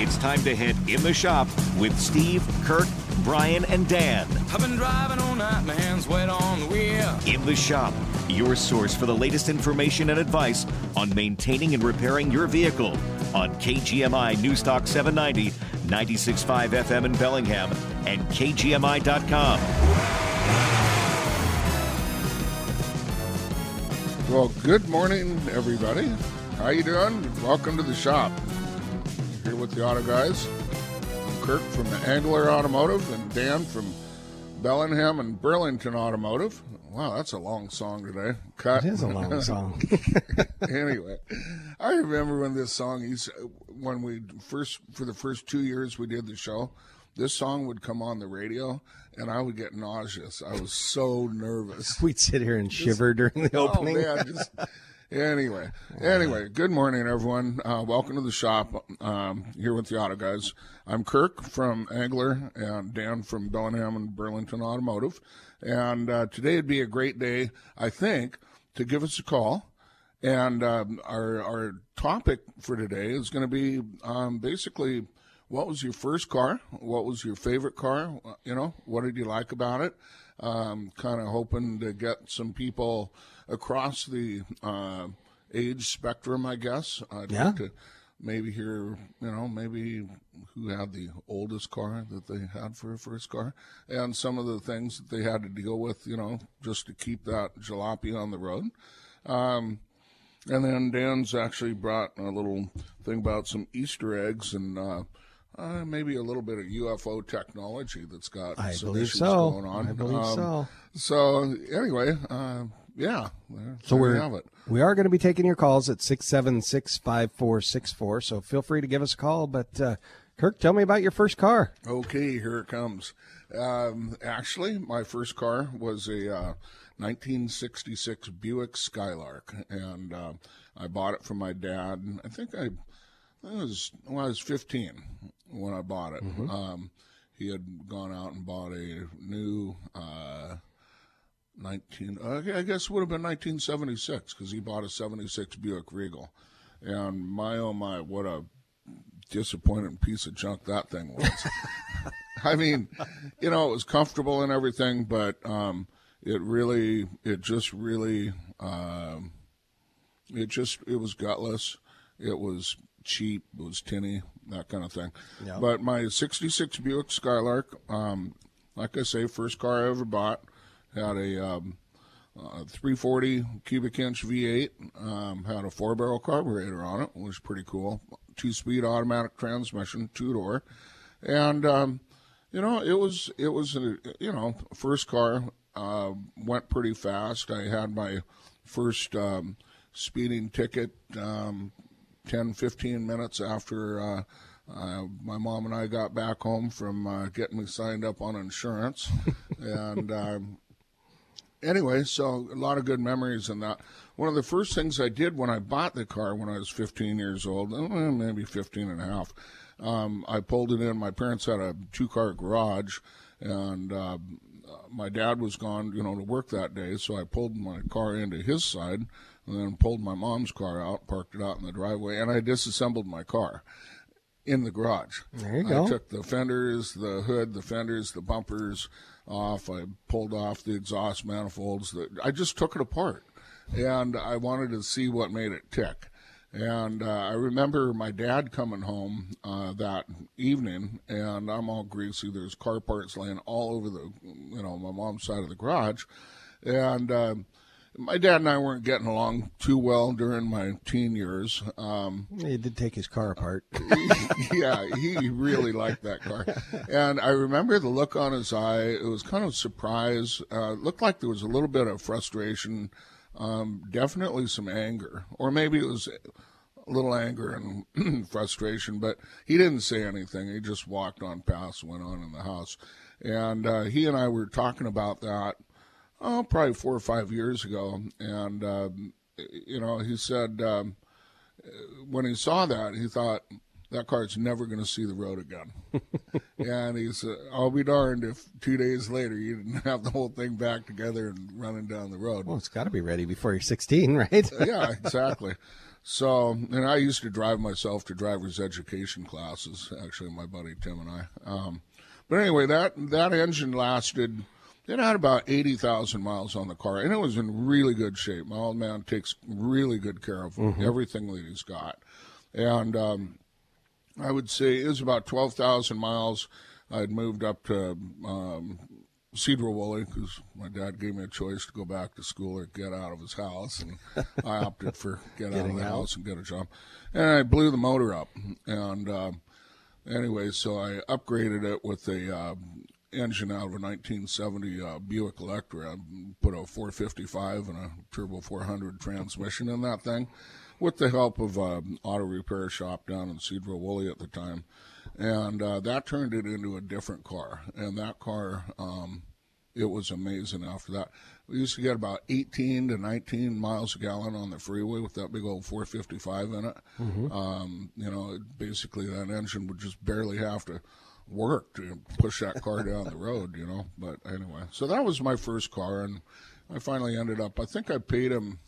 It's time to head in the shop with Steve, Kirk, Brian, and Dan. I've been driving all night, my hands wet on the wheel. In the shop, your source for the latest information and advice on maintaining and repairing your vehicle on KGMI Newstalk 790, 96.5 FM in Bellingham, and KGMI.com. Well, good morning, everybody. How you doing? Welcome to the shop. Here with the Auto Guys. I'm Kirk from Angler Automotive and Dan from Bellingham and Burlington Automotive. Wow, that's a long song today. Cut. It is a long song. Anyway, I remember when this song, when we first, for the first 2 years we did the show, this song would come on the radio, and I would get nauseous. I was so nervous. We'd sit here and shiver during the opening. Oh, man, Anyway, good morning, everyone. Welcome to the shop. Here with the Auto Guys. I'm Kirk from Angler and Dan from Bellingham and Burlington Automotive. And today would be a great day, I think, to give us a call. And our topic for today is going to be basically, what was your first car? What was your favorite car? What did you like about it? Kind of hoping to get some people across the age spectrum, I guess. I'd like to maybe hear, maybe who had the oldest car that they had for a first car, and some of the things that they had to deal with, just to keep that jalopy on the road. And then Dan's actually brought a little thing about some Easter eggs and maybe a little bit of UFO technology that's got some issues going on. I believe so. So anyway, so we are going to be taking your calls at 676-5464. So feel free to give us a call. But Kirk, tell me about your first car. Okay, here it comes. Actually, my first car was a 1966 Buick Skylark, and I bought it from my dad. I think I was 15 when I bought it. Mm-hmm. He had gone out and bought a new I guess it would have been 1976, because he bought a 76 Buick Regal. And my, oh my, what a disappointing piece of junk that thing was. I mean, it was comfortable and everything, but it was gutless. It was cheap. It was tinny, that kind of thing. Yep. But my 66 Buick Skylark, like I say, first car I ever bought, had a 340 cubic inch V8, had a 4-barrel carburetor on it, which was pretty cool. 2-speed automatic transmission, 2-door. And, it was a, first car, went pretty fast. I had my first speeding ticket 10-15 minutes after my mom and I got back home from getting me signed up on insurance. And anyway, so a lot of good memories in that. One of the first things I did when I bought the car when I was 15 years old, maybe 15 and a half, I pulled it in. My parents had a 2-car garage, and my dad was gone, to work that day, so I pulled my car into his side and then pulled my mom's car out, parked it out in the driveway, and I disassembled my car in the garage. There you go. I took the fenders, the hood, the fenders, the bumpers off. I pulled off the exhaust manifolds. I just took it apart, and I wanted to see what made it tick. And I remember my dad coming home that evening, and I'm all greasy. There's car parts laying all over my mom's side of the garage. And my dad and I weren't getting along too well during my teen years. He did take his car apart. Yeah, he really liked that car. And I remember the look on his eye. It was kind of surprise. It looked like there was a little bit of frustration, definitely some anger. Or maybe it was a little anger and frustration, but he didn't say anything. He just walked on past, went on in the house. And he and I were talking about that probably 4 or 5 years ago, and he said when he saw that, he thought, that car's never going to see the road again. And he said, I'll be darned if 2 days later you didn't have the whole thing back together and running down the road. Well, it's got to be ready before you're 16, right? Yeah, exactly. So, and I used to drive myself to driver's education classes, actually, my buddy Tim and I. But anyway, that engine lasted, it had about 80,000 miles on the car, and it was in really good shape. My old man takes really good care of everything that he's got. And I would say it was about 12,000 miles. I'd moved up to Cedar Woolley because my dad gave me a choice to go back to school or get out of his house, and I opted for get out of the house and get a job. And I blew the motor up. And anyway, so I upgraded it with a engine out of a 1970 Buick Electra. I put a 455 and a turbo 400 transmission in that thing, with the help of an auto repair shop down in Cedar Woolley at the time. And that turned it into a different car. And that car, it was amazing after that. We used to get about 18 to 19 miles a gallon on the freeway with that big old 455 in it. You know, basically that engine would just barely have to work to push that car down the road, you know. But anyway, so that was my first car. And I finally ended up, I think I paid him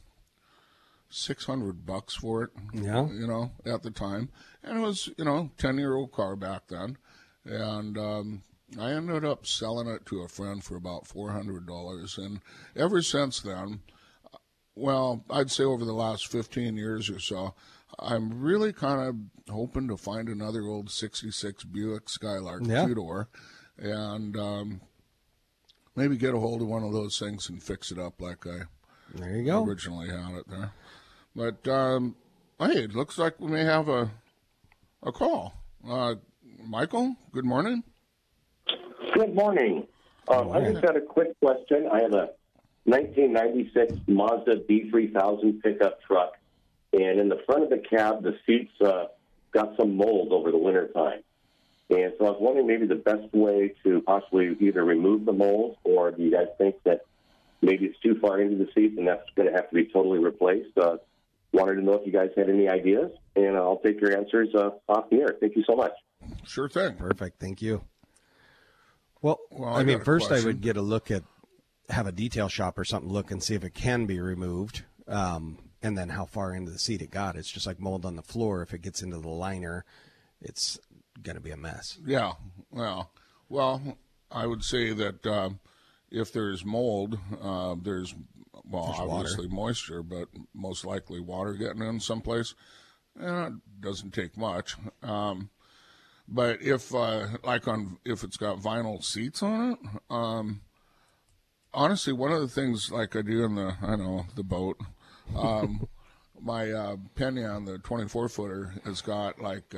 $600 for it, you know, at the time. And it was, you know, 10-year-old car back then. And I ended up selling it to a friend for about $400. And ever since then, well, I'd say over the last 15 years or so, I'm really kind of hoping to find another old 66 Buick Skylark two-door and maybe get a hold of one of those things and fix it up like I originally had it there. But, hey, it looks like we may have a call. Michael, good morning. Good morning. I just got a quick question. I have a 1996 Mazda B3000 pickup truck, and in the front of the cab, the seats got some mold over the winter time. And so I was wondering maybe the best way to possibly either remove the mold, or do you guys think that maybe it's too far into the seats and that's going to have to be totally replaced? Wanted to know if you guys had any ideas, and I'll take your answers off the air. Thank you so much. Sure thing. Perfect. Thank you. Well I mean, first question. I would get a look at, have a detail shop or something look and see if it can be removed, and then how far into the seat it got. It's just like mold on the floor. If it gets into the liner, it's going to be a mess. Yeah. Well, I would say that if there's mold, there's obviously moisture, but most likely water getting in someplace. It doesn't take much. But if if it's got vinyl seats on it, honestly, one of the things like I do in the boat, my Pena, the 24-footer, has got like,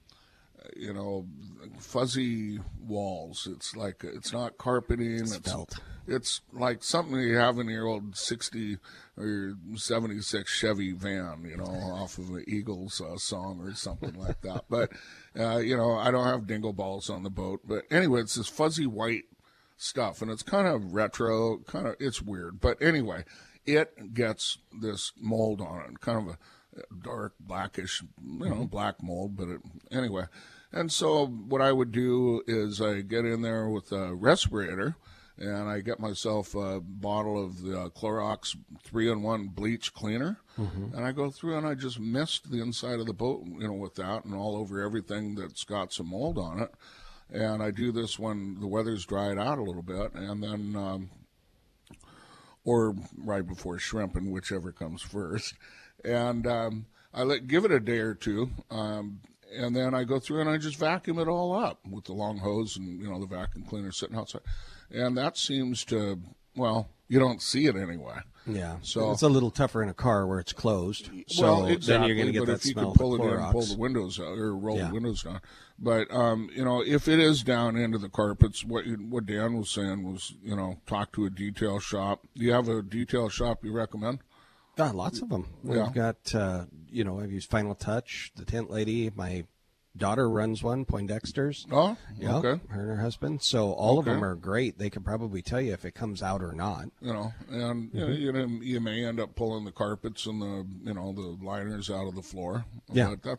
fuzzy walls. It's like, it's not carpeting. It's like something you have in your old 60 or your 76 Chevy van, off of an Eagles song or something like that. But, I don't have dingle balls on the boat. But anyway, it's this fuzzy white stuff, and it's kind of retro, it's weird. But anyway, it gets this mold on it, kind of a dark blackish, black mold. But anyway, and so what I would do is I get in there with a respirator, and I get myself a bottle of the Clorox 3-in-1 bleach cleaner, and I go through and I just mist the inside of the boat, with that, and all over everything that's got some mold on it. And I do this when the weather's dried out a little bit, and then, or right before shrimping, whichever comes first. And I give it a day or two, and then I go through and I just vacuum it all up with the long hose and, the vacuum cleaner sitting outside. And that seems to, you don't see it anyway. Yeah. So it's a little tougher in a car where it's closed. So exactly, then you're going to get that smell of the Clorox. If you could pull it in, pull the windows out, or roll the windows down. But, if it is down into the carpets, what Dan was saying was, talk to a detail shop. Do you have a detail shop you recommend? Lots of them. We've got, I've used Final Touch, the Tent Lady. My daughter runs one, Poindexter's. Oh, yeah, okay. Her and her husband. So all of them are great. They can probably tell you if it comes out or not. And you may end up pulling the carpets and the liners out of the floor. Yeah. But that's,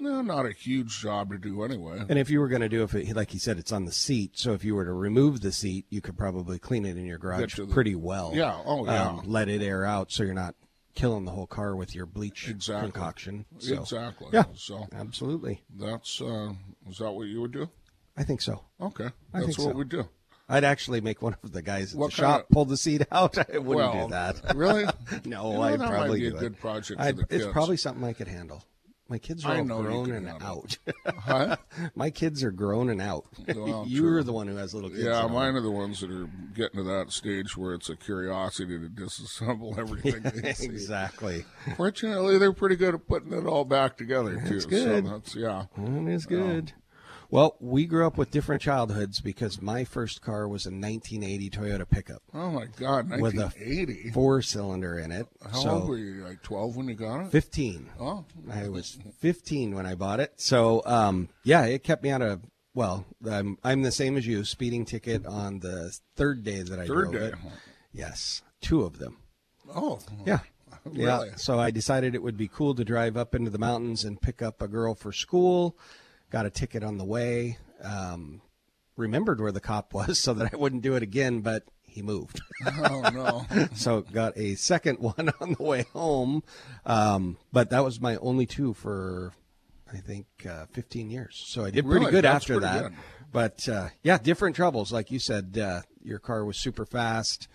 No, not a huge job to do anyway. And if you were going to do, like he said, it's on the seat. So if you were to remove the seat, you could probably clean it in your garage pretty well. Yeah. Oh, yeah. Let it air out so you're not killing the whole car with your bleach concoction. So, exactly. Yeah. So absolutely. That's is that what you would do? I think so. Okay. I think That's what so. we do. I'd actually make one of the guys at What the shop pull the seat out. I wouldn't do that. Really? No, You know, I'd that probably might be do a it. good project for the kids. It's probably something I could handle. My kids are I all know you grown can and handle out. Huh? My kids are grown and out. Well, You're true. the one who has little kids. Yeah, at mine home. are the ones that are getting to that stage where it's a curiosity to disassemble everything. They see. Exactly. Fortunately, they're pretty good at putting it all back together, too. That's good. So that's, yeah. That is good. Well, we grew up with different childhoods because my first car was a 1980 Toyota pickup Oh, my God, with a 1980. 4-cylinder in it. How old were you, like 12 when you got it? 15. Oh. I was 15 when I bought it. So, yeah, it kept me out of, well, I'm the same as you, speeding ticket on the third day that I drove it. Yes, 2 of them. Oh. Yeah. Really? Yeah. So I decided it would be cool to drive up into the mountains and pick up a girl for school. Got a ticket on the way. Remembered where the cop was so that I wouldn't do it again, but he moved. Oh, no. So got a second one on the way home. But that was my only 2 for, I think, 15 years. So I did pretty Really? good That's after pretty that. good. But, yeah, different troubles. Like you said, your car was super fast,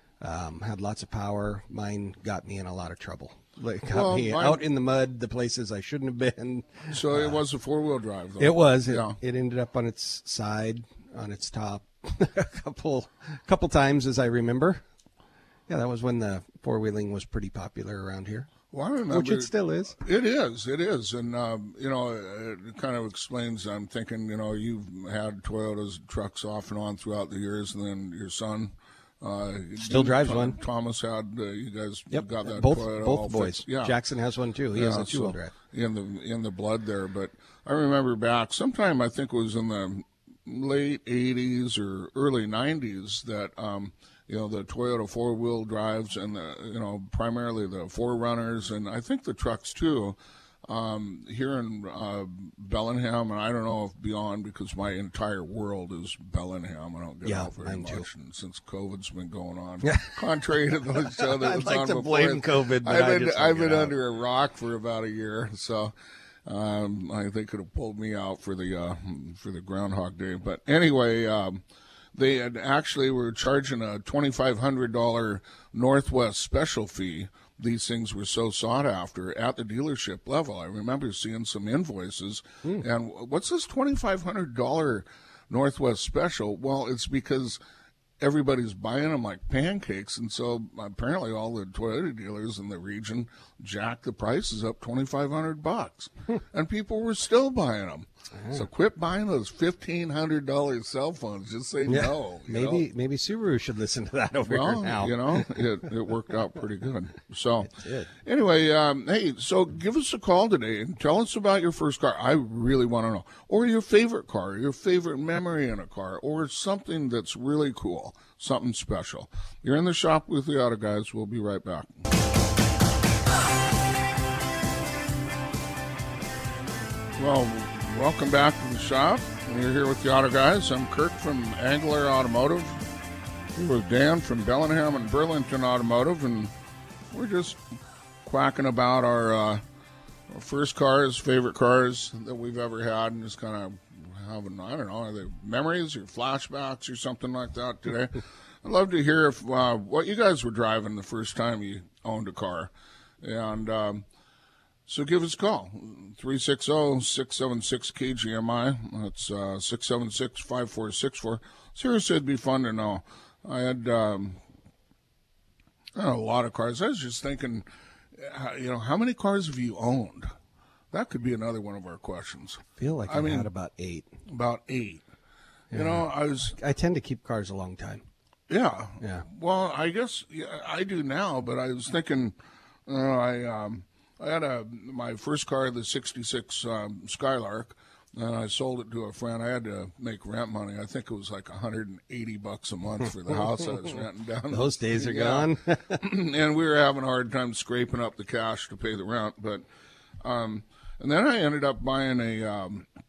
had lots of power. Mine got me in a lot of trouble. Like, got me out in the mud, the places I shouldn't have been. So it was a 4-wheel drive, though. It was. Yeah. It ended up on its side, on its top, a couple times, as I remember. Yeah, that was when the 4-wheeling was pretty popular around here. Well, I remember. Which it still is. It is. And, it kind of explains, I'm thinking, you've had Toyota's trucks off and on throughout the years, and then your son Still drives one. Thomas had, you guys Yep. got that both Toyota all boys. fixed. Yeah. Jackson has one too. He has a 2-wheel drive. In the blood there. But I remember back sometime, I think it was in the late 80s or early 90s that the Toyota 4-wheel drives and primarily the 4Runners, and I think the trucks too, here in Bellingham, and I don't know if beyond, because my entire world is Bellingham. I don't get out very much, and since COVID's been going on, contrary to the show that was I'd like on to before, blame COVID, but I've been under a rock for about a year, so they could have pulled me out for the Groundhog Day. But anyway, they had actually were charging a $2,500 Northwest special fee. These things were so sought after at the dealership level. I remember seeing some invoices. And what's this $2,500 Northwest special? Well, it's because everybody's buying them like pancakes, and so apparently all the Toyota dealers in the region jacked the prices up $2,500, and people were still buying them. So quit buying those $1,500 cell phones. Just say no. Maybe Subaru should listen to that over here now. It worked out pretty good. So anyway, hey, so give us a call today and tell us about your first car. I really want to know. Or your favorite car, your favorite memory in a car, or something that's really cool, something special. You're in the shop with the Auto Guys. We'll be right back. Well, welcome back to the shop. We're here with the Auto Guys. I'm Kirk from Angler Automotive. We're with Dan from Bellingham and Burlington Automotive, and we're just quacking about our first cars, favorite cars that we've ever had, and just kind of having, I don't know, are they memories or flashbacks or something like that today? I'd love to hear if what you guys were driving the first time you owned a car. And so give us a call, 360-676-KGMI. That's 676-5464. Seriously, it'd be fun to know. I had a lot of cars. I was just thinking, how many cars have you owned? That could be another one of our questions. I feel like I had about 8. About 8. Yeah. I tend to keep cars a long time. Yeah. Yeah. Well, I guess I do now, but I was thinking, I had my first car, the 66 Skylark, and I sold it to a friend. I had to make rent money. I think it was like $180 a month for the house I was renting down. Those days are gone. And we were having a hard time scraping up the cash to pay the rent. But and And then I ended up buying a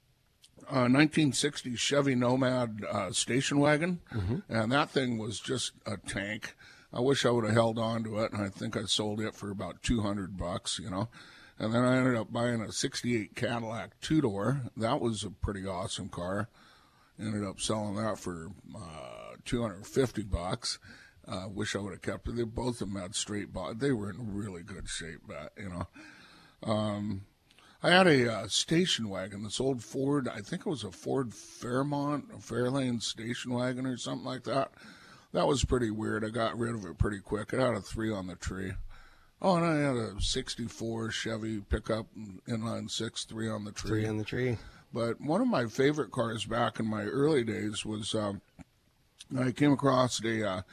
1960 Chevy Nomad station wagon, and that thing was just a tank. I wish I would have held on to it, and I think I sold it for about $200, you know. And then I ended up buying a 68 Cadillac two-door. That was a pretty awesome car. Ended up selling that for $250. Wish I would have kept it. They both of them had straight body. They were in really good shape, you know. I had a station wagon, this old Ford, I think it was a Ford Fairmont, a Fairlane station wagon or something like that. That was pretty weird. I got rid of it pretty quick. It had a 3 on the tree. Oh, and I had a 64 Chevy pickup, inline 6, 3 on the tree. 3 on the tree. But one of my favorite cars back in my early days was I came across a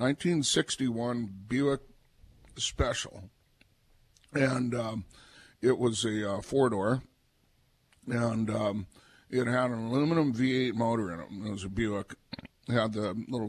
1961 Buick Special. And it was a 4-door. And it had an aluminum V8 motor in it. It was a Buick. It had the little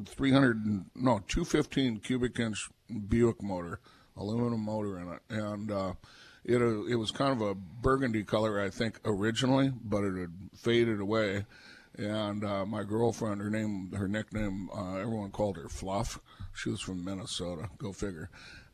215 cubic inch Buick motor, aluminum motor in it. And it was kind of a burgundy color, I think, originally, but it had faded away. And my girlfriend, her nickname, everyone called her Fluff. She was from Minnesota. Go figure.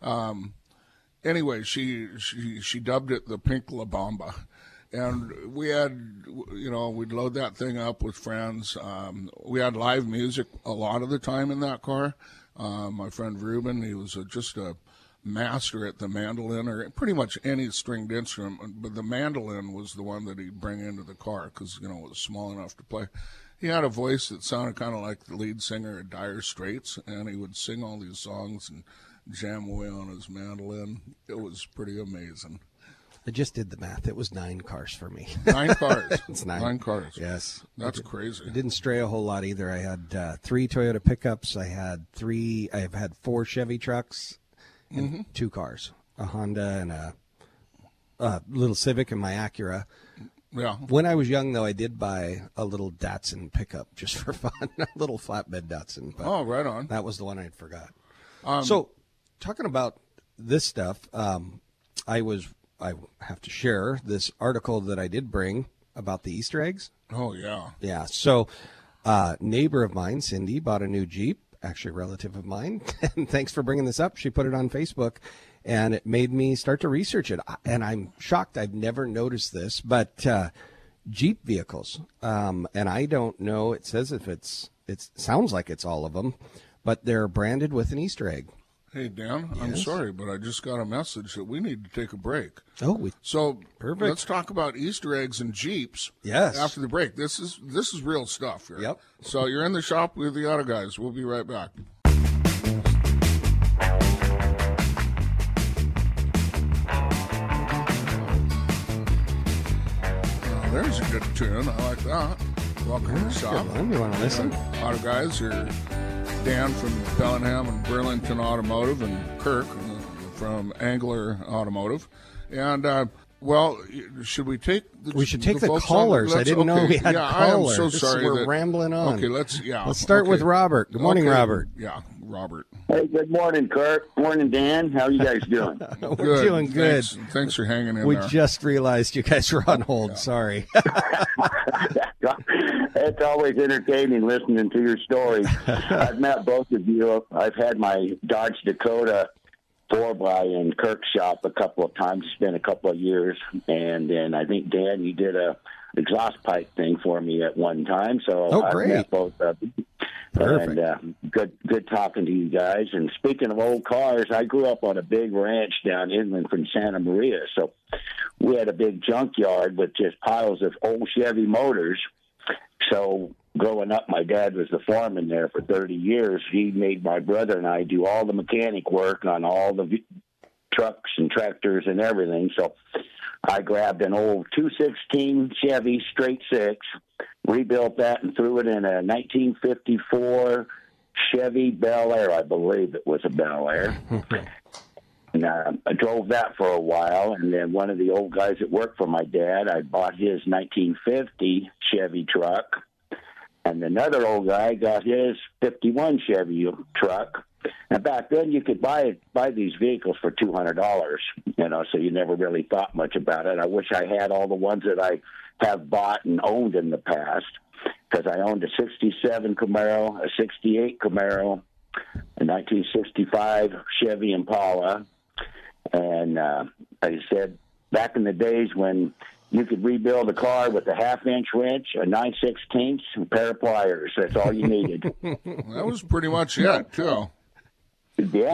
Anyway, she dubbed it the Pink La Bamba. And we had, we'd load that thing up with friends. We had live music a lot of the time in that car. My friend Ruben, he was just a master at the mandolin, or pretty much any stringed instrument, but the mandolin was the one that he'd bring into the car because, it was small enough to play. He had a voice that sounded kind of like the lead singer of Dire Straits, and he would sing all these songs and jam away on his mandolin. It was pretty amazing. I just did the math. It was 9 cars for me. 9 cars. It's 9. 9 cars. Yes. That's crazy. It didn't stray a whole lot either. I had 3 Toyota pickups. I've had 4 Chevy trucks and 2 cars, a Honda and a little Civic and my Acura. Yeah. When I was young, though, I did buy a little Datsun pickup just for fun, a little flatbed Datsun. But oh, right on. That was the one I forgot. So, talking about this stuff, I have to share this article that I did bring about the Easter eggs. Oh, yeah. Yeah. So, neighbor of mine, Cindy, bought a new Jeep, actually a relative of mine. And thanks for bringing this up. She put it on Facebook, and it made me start to research it. And I'm shocked. I've never noticed this, but Jeep vehicles, and I don't know. It says it sounds like it's all of them, but they're branded with an Easter egg. Hey, Dan, yes? I'm sorry, but I just got a message that we need to take a break. Oh, perfect. Let's talk about Easter eggs and Jeeps. Yes. After the break. This is real stuff here. Yep. So you're in the shop with the Auto Guys. We'll be right back. There's a good tune. I like that. Welcome to the shop. You want to listen? Auto Guys, you're Dan from Bellingham and Burlington Automotive, and Kirk from Angler Automotive. And, should we take the We should take the folks callers. I didn't know we had callers. I am so sorry. We're rambling on. Okay, let's start with Robert. Good morning, Robert. Yeah, Robert. Hey, good morning, Kirk. Morning, Dan. How are you guys doing? We're doing good. Thanks for hanging in we there. We just realized you guys were on hold. Yeah. Sorry. It's always entertaining listening to your stories. I've met both of you. I've had my Dodge Dakota 4x in Kirk's shop a couple of times. It's been a couple of years. And then I think, Dan, you did a exhaust pipe thing for me at one time. So I've met both of you. Perfect. And good talking to you guys. And speaking of old cars, I grew up on a big ranch down inland from Santa Maria. So we had a big junkyard with just piles of old Chevy motors. So growing up, my dad was the foreman there for 30 years. He made my brother and I do all the mechanic work on all the trucks and tractors and everything. So I grabbed an old 216 Chevy straight 6, rebuilt that and threw it in a 1954 Chevy Bel Air. I believe it was a Bel Air. And I drove that for a while, and then one of the old guys that worked for my dad, I bought his 1950 Chevy truck, and another old guy got his 51 Chevy truck, And back then, you could buy these vehicles for $200, so you never really thought much about it. I wish I had all the ones that I have bought and owned in the past, because I owned a 67 Camaro, a 68 Camaro, a 1965 Chevy Impala, and like I said, back in the days when you could rebuild a car with a half-inch wrench, a 9/16, a pair of pliers. That's all you needed. That was pretty much it, too. Yeah,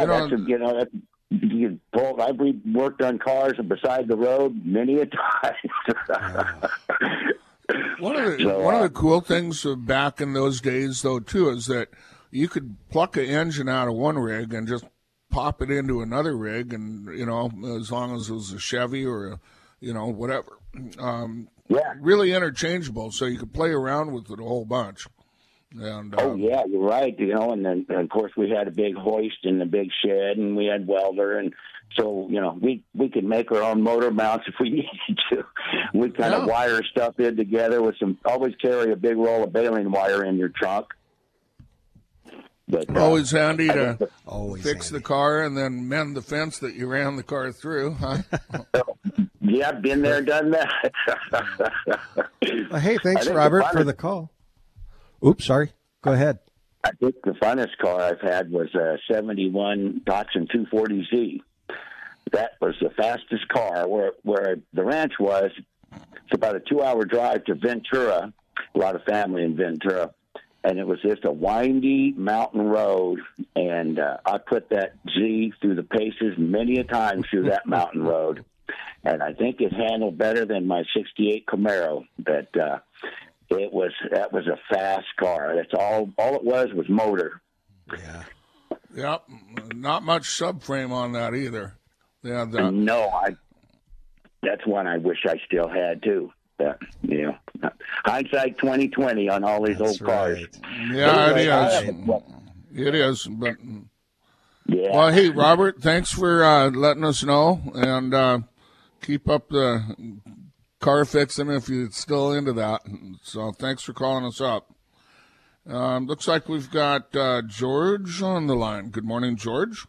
I've worked on cars beside the road many a time. One of the cool things back in those days, though, too, is that you could pluck an engine out of one rig and just pop it into another rig, and as long as it was a Chevy or whatever, really interchangeable. So you could play around with it a whole bunch. And, yeah, you're right. And then of course we had a big hoist in the big shed, and we had welder, and so we could make our own motor mounts if we needed to. We kind of wire stuff in together with always carry a big roll of baling wire in your trunk. But, always handy to fix the car and then mend the fence that you ran the car through, huh? Yeah, been there, done that. Well, hey, thanks, Robert, for the call. Oops, sorry. Go ahead. I think the funnest car I've had was a 71 Datsun 240Z. That was the fastest car. Where the ranch was, it's about a 2-hour drive to Ventura, a lot of family in Ventura. And it was just a windy mountain road, and I put that Z through the paces many a time through that mountain road. And I think it handled better than my 68 Camaro, but that was a fast car. That's all it was motor. Yeah. Yep. Not much subframe on that either. Yeah. No, that's one I wish I still had too. Hindsight 2020 on all these old cars. Yeah, anyway, it is. But yeah. Well, hey, Robert, thanks for letting us know, and keep up the car fixing if you're still into that. So thanks for calling us up. Looks like we've got George on the line. Good morning, George.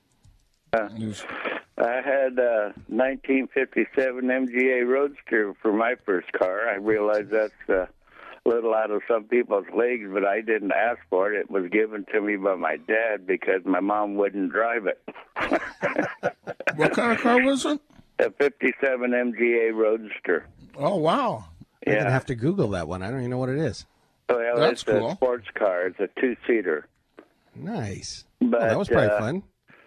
I had a 1957 MGA Roadster for my first car. I realize that's a little out of some people's leagues, but I didn't ask for it. It was given to me by my dad because my mom wouldn't drive it. What kind of car was it? A 57 MGA Roadster. Oh, wow. I'm going to have to Google that one. I don't even know what it is. Well, that's it's cool. A sports car. It's a 2-seater. Nice. But, that was probably fun.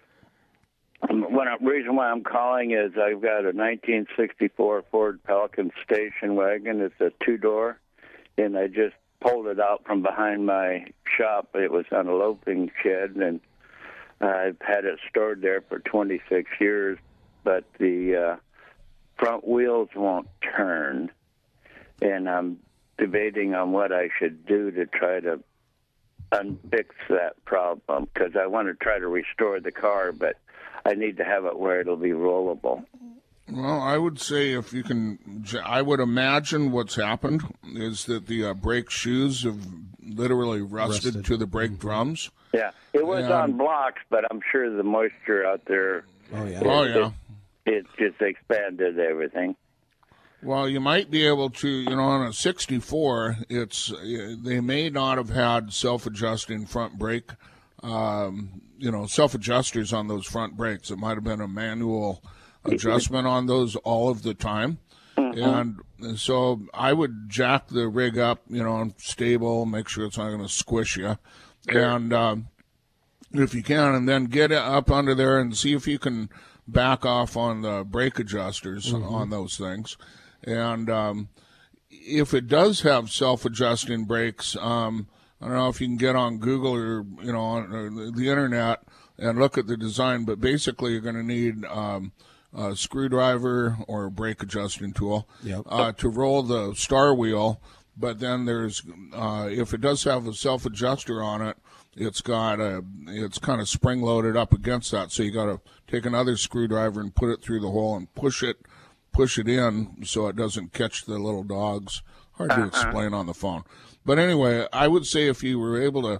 Reason why I'm calling is I've got a 1964 Ford Pelican station wagon. It's a 2-door, and I just pulled it out from behind my shop. It was on a loafing shed, and I've had it stored there for 26 years, but the front wheels won't turn, and I'm debating on what I should do to try to unfix that problem, because I want to try to restore the car, but I need to have it where it'll be rollable. Well, I would say if you can, I would imagine what's happened is that the brake shoes have literally rusted to the brake drums. Yeah, it was on blocks, but I'm sure the moisture out there. It just expanded everything. Well, you might be able to, on a 64, they may not have had self-adjusting front brake, self-adjusters on those front brakes. It might have been a manual adjustment on those all of the time. Mm-hmm. And so I would jack the rig up, stable, make sure it's not going to squish you. And if you can, and then get it up under there and see if you can back off on the brake adjusters on those things. And if it does have self-adjusting brakes, I don't know if you can get on Google or on the internet and look at the design, but basically you're going to need a screwdriver or a brake adjusting tool to roll the star wheel. But then there's if it does have a self-adjuster on it, it's kind of spring loaded up against that, so you got to take another screwdriver and put it through the hole and push it in so it doesn't catch the little dogs. Hard to explain on the phone. But anyway, I would say if you were able to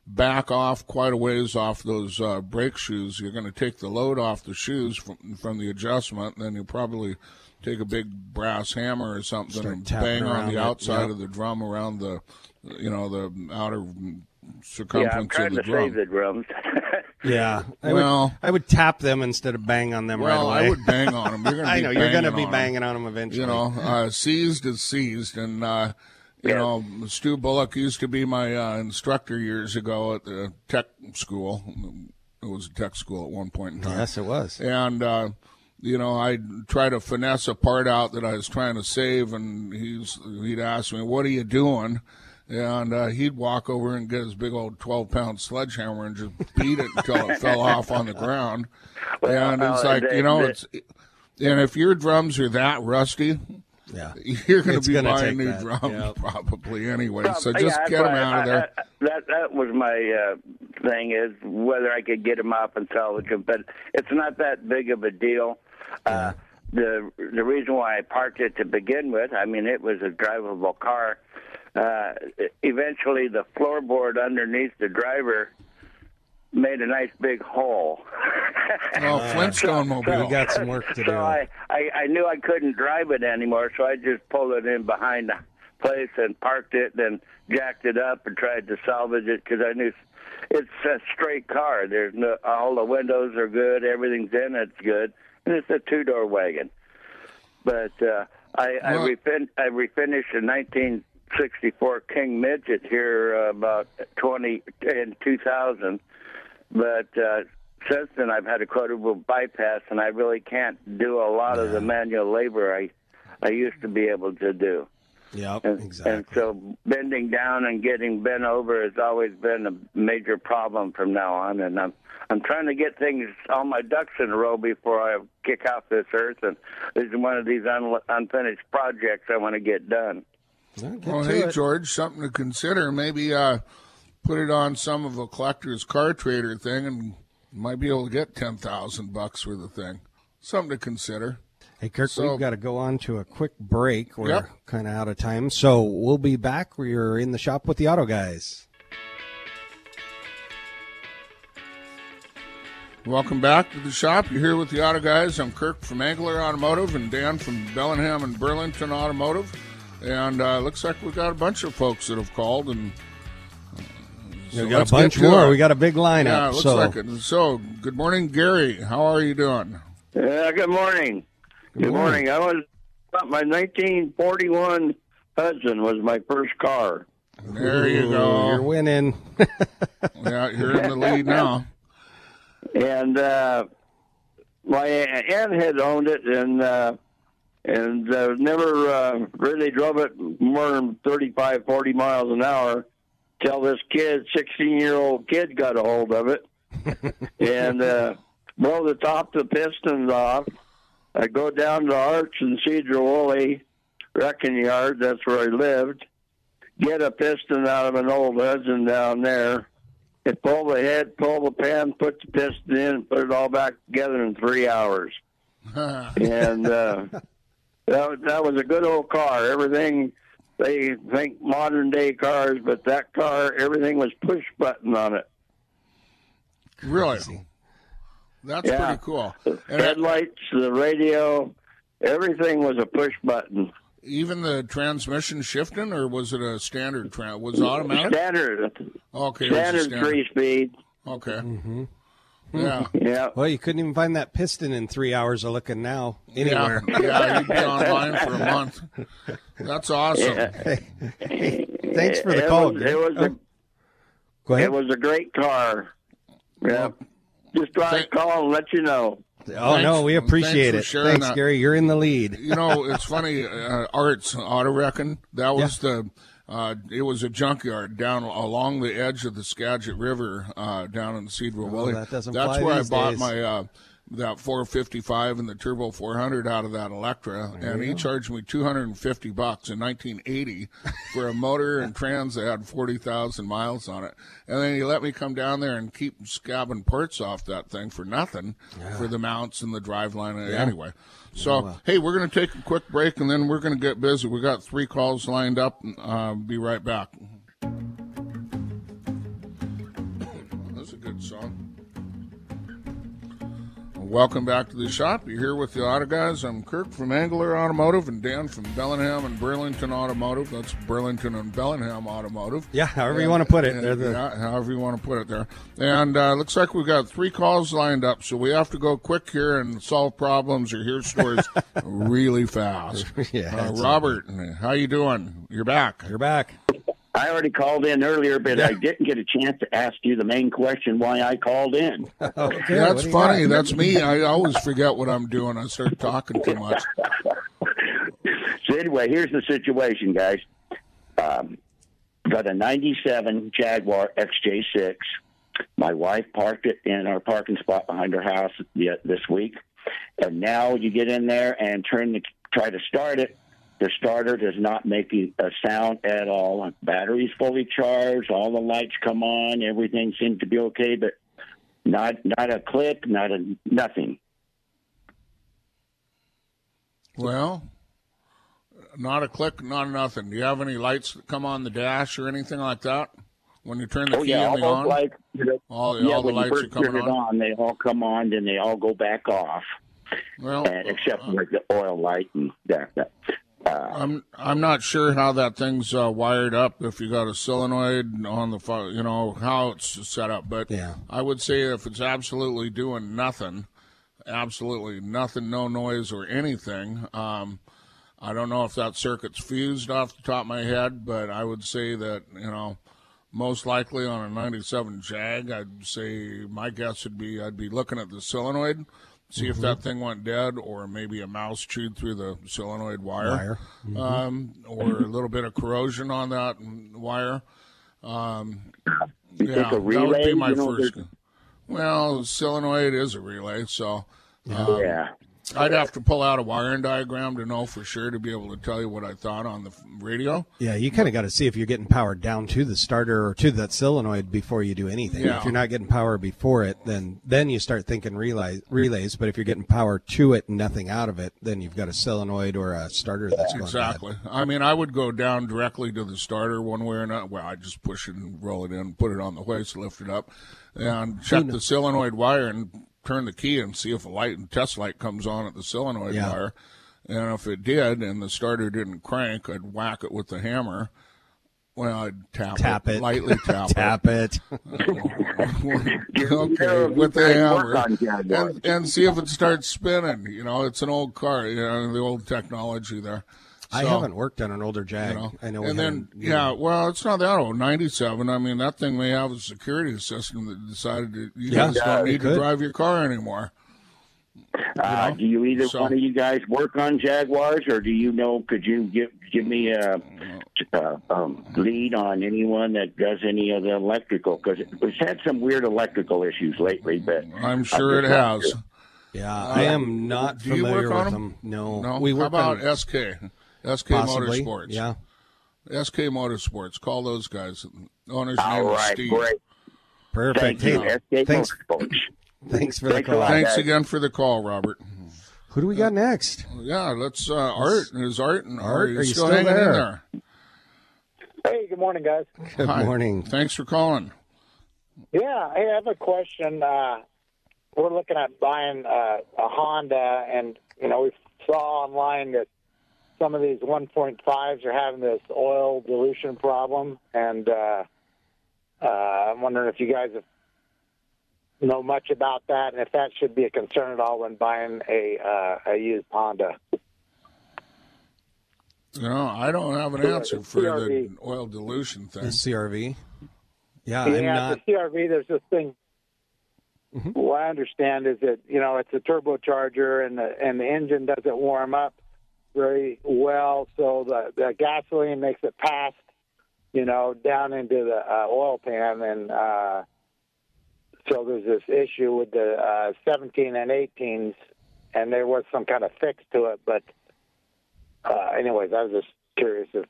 back off quite a ways off those brake shoes. You're going to take the load off the shoes from the adjustment, and then you probably take a big brass hammer or something and bang on the outside of the drum around the outer circumference I'm trying of the to drum. save the drums. Yeah. I would tap them insteed of bang on them right away. I would bang on them. You're going to I know you're going to to be banging on them eventually. Seized is seized, and you know, Stu Bullock used to be my instructor years ago at the tech school. It was a tech school at one point in time. Yes, it was. And you know, I'd try to finesse a part out that I was trying to save, and he'd ask me, "What are you doing?" And he'd walk over and get his big old 12-pound sledgehammer and just beat it until it fell off on the ground. And it's like, you know, and if your drums are that rusty, you're going to be buying new drums probably anyway. So just get them out of there. That was my thing, is whether I could get them off and salvage them. But it's not that big of a deal. The reason why I parked it to begin with, I mean, it was a drivable car. Eventually, the floorboard underneath the driver made a nice big hole. Flintstone mobile. We got some work to do. So I knew I couldn't drive it anymore, so I just pulled it in behind the place and parked it, then jacked it up and tried to salvage it, because I knew it's a straight car. There's all the windows are good, everything's in it's good, and it's a two-door wagon. But I refinished a 1964 King Midget here about in 2000. But since then, I've had a quadruple bypass, and I really can't do a lot of the manual labor I used to be able to do. Yep, exactly. And so bending down and getting bent over has always been a major problem from now on. And I'm trying to get things, all my ducks in a row before I kick off this earth. And this is one of these unfinished projects I want to get done. Well, hey, George, something to consider. Maybe put it on some of a collector's car trader thing, and you might be able to get $10,000 for the thing. Something to consider. Hey, Kirk, we've got to go on to a quick break. We're kind of out of time, so we'll be back. We're in the shop with the Auto Guys. Welcome back to the shop. You're here with the Auto Guys. I'm Kirk from Angler Automotive and Dan from Bellingham and Burlington Automotive. And looks like we've got a bunch of folks that have called. And we got a bunch more. We got a big lineup. Yeah, it looks like it. So, good morning, Gary. How are you doing? Good morning. Good morning. My 1941 Hudson was my first car. There you go. You're winning. Yeah, you're in the lead now. And my aunt had owned it, and never really drove it more than 35, 40 miles an hour till this kid, 16-year-old kid, got a hold of it and blow the top of the pistons off. I go down to Arch and Cedar Woolley wrecking yard. That's where I lived. Get a piston out of an old Hudson down there. And pull the head, pull the pan, put the piston in, and put it all back together in 3 hours. And that was a good old car. Everything, they think modern day cars, but that car, everything was push button on it. Really? That's pretty cool. And headlights, the radio, everything was a push button. Even the transmission shifting, or was it a standard? Was it automatic? Standard. Okay. Standard 3-speed. Okay. Mm-hmm. Yeah. Yeah. Well, you couldn't even find that piston in 3 hours of looking now anywhere. Yeah, you'd be online for a month. That's awesome. Hey, thanks for the call. Go ahead. It was a great car. Yeah. Just try to call and let you know. Oh, no, we appreciate it. Thanks, Gary. You're in the lead. You know, it's funny. Art's Auto Wrecking, that was it was a junkyard down along the edge of the Skagit River down in Cedarville Valley. That's where I bought my that 455 and the Turbo 400 out of that Electra, and he charged me $250 in 1980 for a motor and trans that had 40,000 miles on it. And then he let me come down there and keep scabbing parts off that thing for nothing for the mounts and the driveline anyway. So, hey, we're going to take a quick break, and then we're going to get busy. We got 3 calls lined up. Be right back. welcome back to the shop. You're here with the Auto Guys. I'm Kirk from Angler Automotive and Dan from Bellingham and Burlington Automotive. That's Burlington and Bellingham Automotive. Yeah, however you want to put it. Yeah, however you want to put it there. And looks like we've got 3 calls lined up, so we have to go quick here and solve problems or hear stories really fast. Yeah, Robert, how you doing? You're back. You're back. I already called in earlier, but I didn't get a chance to ask you the main question why I called in. Okay, that's funny. That's me. I always forget what I'm doing. I start talking too much. So anyway, here's the situation, guys. Got a 97 Jaguar XJ6. My wife parked it in our parking spot behind her house this week. And now you get in there and try to start it. The starter does not make a sound at all. Battery's fully charged. All the lights come on. Everything seems to be okay, but not a click, nothing. Well, not a click, not nothing. Do you have any lights that come on the dash or anything like that when you turn the key in the on? Like, all the lights are coming on. They all come on, then they all go back off. Well, except like the oil light and that. I'm not sure how that thing's wired up. If you got a solenoid on the, how it's set up. But yeah. I would say if it's absolutely doing nothing, no noise or anything. I don't know if that circuit's fused off the top of my head, but I would say that most likely on a 97 Jag, I'd say my guess would be I'd be looking at the solenoid. See if that thing went dead, or maybe a mouse chewed through the solenoid wire. Or a little bit of corrosion on that wire. Yeah, that would be my first. Well, solenoid is a relay, so I'd have to pull out a wiring diagram to know for sure to be able to tell you what I thought on the radio. Yeah, you kind of got to see if you're getting power down to the starter or to that solenoid before you do anything. Yeah. If you're not getting power before it, then you start thinking relays. But if you're getting power to it and nothing out of it, then you've got a solenoid or a starter that's going exactly. bad. I mean, I would go down directly to the starter one way or another. Well, I just push it and roll it in, put it on the hoist, lift it up, and check the solenoid wire and turn the key and see if a test light comes on at the solenoid wire. And if it did and the starter didn't crank, I'd whack it with the hammer. Well, I'd tap it. Lightly tap it. Okay, with the hammer. And see if it starts spinning. It's an old car, the old technology there. So, I haven't worked on an older Jag. I know. And then, well, it's not that old. 97. I mean, that thing may have a security system that decided that you guys don't need to drive your car anymore. Do you either one of you guys work on Jaguars, or do you know? Could you give me a lead on anyone that does any of the electrical? Because it's had some weird electrical issues lately, but I'm sure it has. Yeah, I am not familiar with them. No. We work How about SK possibly. Motorsports? Yeah. SK Motorsports. Call those guys. Owner's all name right, is Steve. Great. Perfect. Thank you. SK Thanks. Motorsports. Thanks for the call. Thanks again for the call, Robert. Who do we got next? Yeah, let's Art. Is Art and Art, are you are you still still hanging there? in there? Hey, good morning, guys. Good morning. Thanks for calling. Yeah, hey, I have a question. We're looking at buying a Honda, and we saw online that some of these 1.5s are having this oil dilution problem, and I'm wondering if you guys know much about that, and if that should be a concern at all when buying a used Honda. I don't have an answer for the oil dilution thing. The CRV? Yeah, the CRV, there's this thing. What I understand is that, it's a turbocharger, and the engine doesn't warm up very well, so the gasoline makes it pass, down into the oil pan, and so there's this issue with the 17 and 18s, and there was some kind of fix to it. But anyways, I was just curious if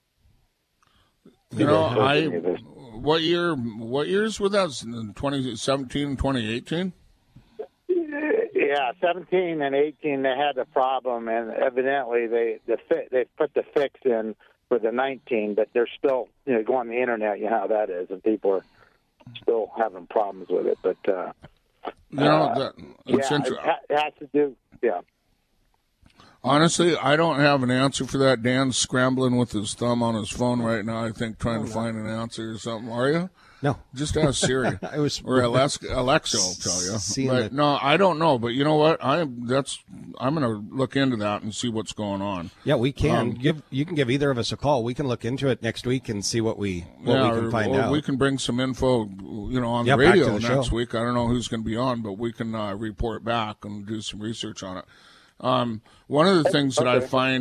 what years were that? 2017, 2018? Yeah, 17 and 18 they had a problem, and evidently they put the fix in for the 19, but they're still go on the internet, how that is, and people are still having problems with it. But That's yeah, it has to do. Yeah. Honestly, I don't have an answer for that. Dan's scrambling with his thumb on his phone right now, I think, trying to find an answer or something. Are you? No. Just ask Siri. Or Alexa will tell you. But no, I don't know. But you know what? I'm going to look into that and see what's going on. Yeah, we can. You can give either of us a call. We can look into it next week and see what we can find out. We can bring some info, on the radio next week. I don't know who's going to be on, but we can report back and do some research on it. One of the things that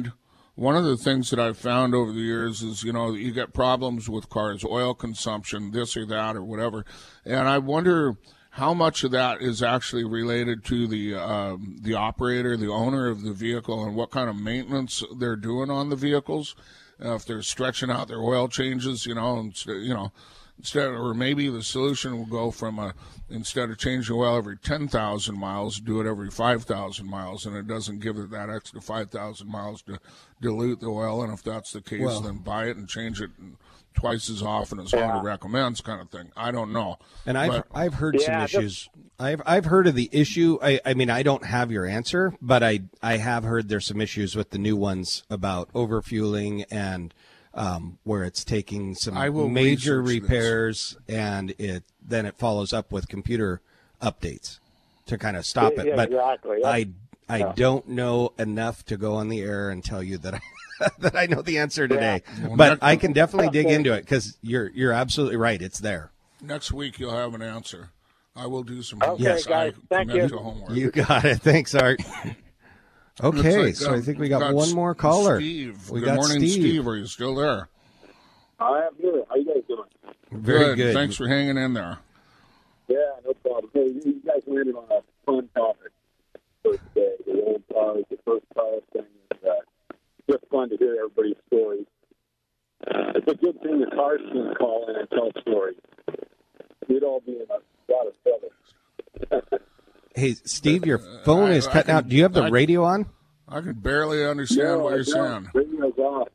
I've found over the years is, you get problems with cars, oil consumption, this or that or whatever. And I wonder how much of that is actually related to the operator, the owner of the vehicle, and what kind of maintenance they're doing on the vehicles. If they're stretching out their oil changes, instead, or maybe the solution will go from instead of changing oil every 10,000 miles, do it every 5,000 miles, and it doesn't give it that extra 5,000 miles to dilute the oil. And if that's the case, then buy it and change it twice as often as Honda recommends, kind of thing. I don't know. And I've heard some issues. I've heard of the issue. I mean, I don't have your answer, but I have heard there's some issues with the new ones about overfueling and where it's taking some major repairs, and it follows up with computer updates to kind of stop it. But exactly. I don't know enough to go on the air and tell you that that I know the answer today. Yeah. Well, but I can definitely dig into it because you're absolutely right. It's there. Next week you'll have an answer. I will do some. Okay, guys. Thank you. You got it. Thanks, Art. Okay, so I think we got one more caller. Steve. Good morning, Steve. Are you still there? I am here. How you guys doing? Very good. Thanks for hanging in there. Yeah, no problem. Hey, you guys landed on a fun topic first day. The old cars, the first car thing. Just fun to hear everybody's stories. It's a good thing the cars can call in and tell stories. We'd all be in a lot of trouble. Hey, Steve, your phone is cutting out. Do you have the radio on? I can barely understand what you're saying. Radio's off.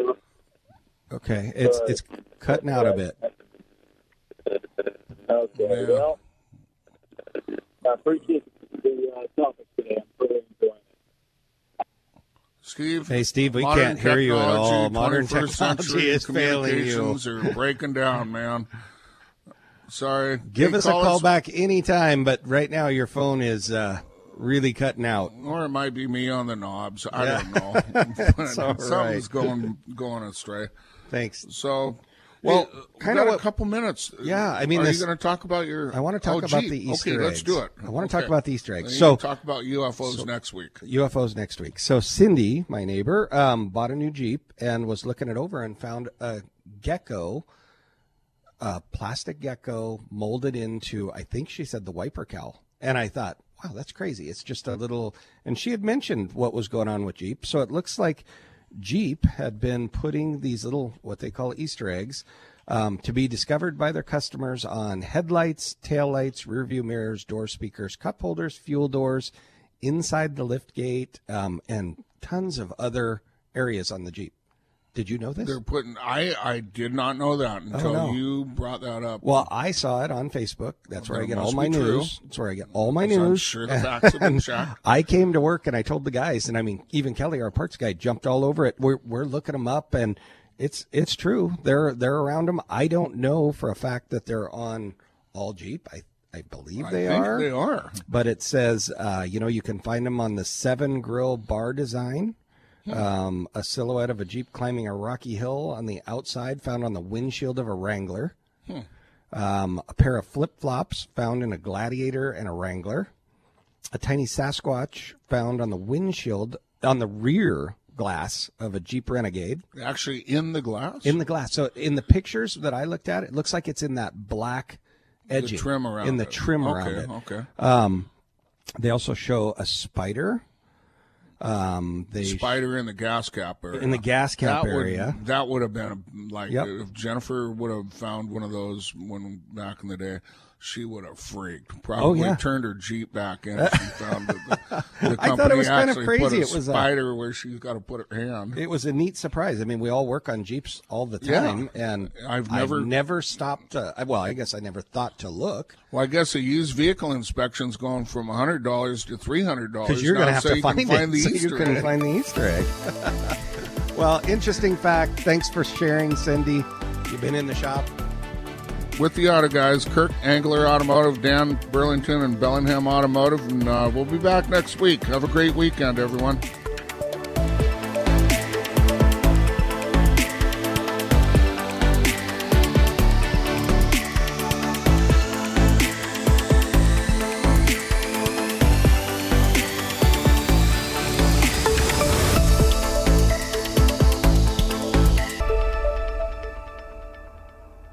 Okay, it's cutting out a bit. Okay, well, I appreciate the topic today. I'm really enjoying it. Steve? Hey, Steve, we can't hear you at all. Modern technology is failing you. Are breaking down, man. Sorry. Give us a call back anytime, but right now your phone is really cutting out. Or it might be me on the knobs. I don't know. Something's going astray. Thanks. So, well, kind of a couple minutes. Yeah, I mean, are you going to talk about your? I want to talk about the Easter eggs. Okay, let's do it. I want to talk about the Easter eggs. So talk about UFOs next week. UFOs next week. So Cindy, my neighbor, bought a new Jeep and was looking it over and found a gecko. A plastic gecko molded into, I think she said, the wiper cowl. And I thought, wow, that's crazy. It's just a little, and she had mentioned what was going on with Jeep. So it looks like Jeep had been putting these little, what they call Easter eggs, to be discovered by their customers on headlights, taillights, rearview mirrors, door speakers, cup holders, fuel doors, inside the lift gate, and tons of other areas on the Jeep. Did you know this? They're putting. I did not know that until you brought that up. Well, I saw it on Facebook. That's where I get all my news. That's where I get all my news. I'm sure the facts have been checked. I came to work and I told the guys, and I mean, even Kelly, our parts guy, jumped all over it. We're looking them up, and it's true. They're around them. I don't know for a fact that they're on all Jeep. I believe they are. They are. But it says, you can find them on the 7 Grill bar design. A silhouette of a Jeep climbing a rocky hill on the outside found on the windshield of a Wrangler. A pair of flip-flops found in a Gladiator and a Wrangler. A tiny Sasquatch found on the windshield, on the rear glass of a Jeep Renegade. Actually in the glass? In the glass. So in the pictures that I looked at, it looks like it's in that black edging. The trim around in the trim around it. Okay. They also show a spider. Spider in the gas cap area. In the gas cap area. That would have been if Jennifer would have found one of those back in the day. she would have freaked. Probably turned her Jeep back in. If she found that the company I thought it was kind of actually crazy. put a spider where she's got to put her hand. It was a neat surprise. I mean, we all work on Jeeps all the time, and I've never stopped. Well, I guess I never thought to look. Well, I guess a used vehicle inspection's gone from $100 to $300 because you're going to have to find it. The so you can find the Easter egg. Well, interesting fact. Thanks for sharing, Cindy. You've been in the shop. With the Auto Guys, Kirk, Angler Automotive, Dan, Burlington, and Bellingham Automotive. And we'll be back next week. Have a great weekend, everyone.